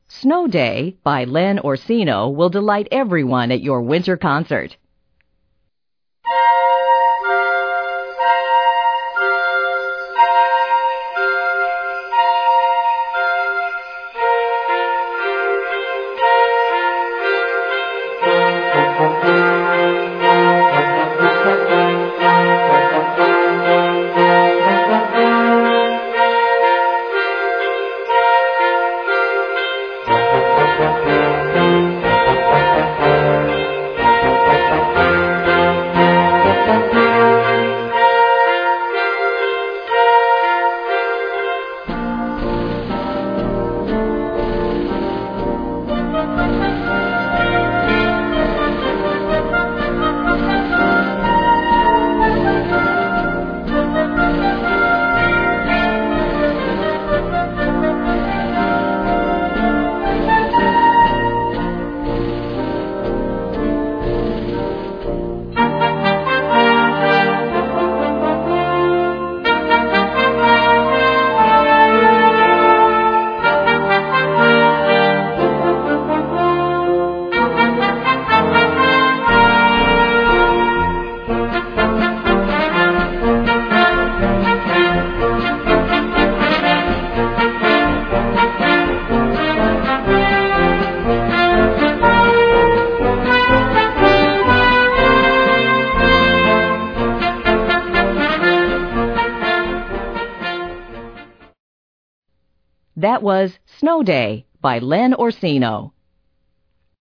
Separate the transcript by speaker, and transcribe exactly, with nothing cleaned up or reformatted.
Speaker 1: Snow Day by Len Orsino will delight everyone at your winter concert. That was Snow Day by Len Orsino.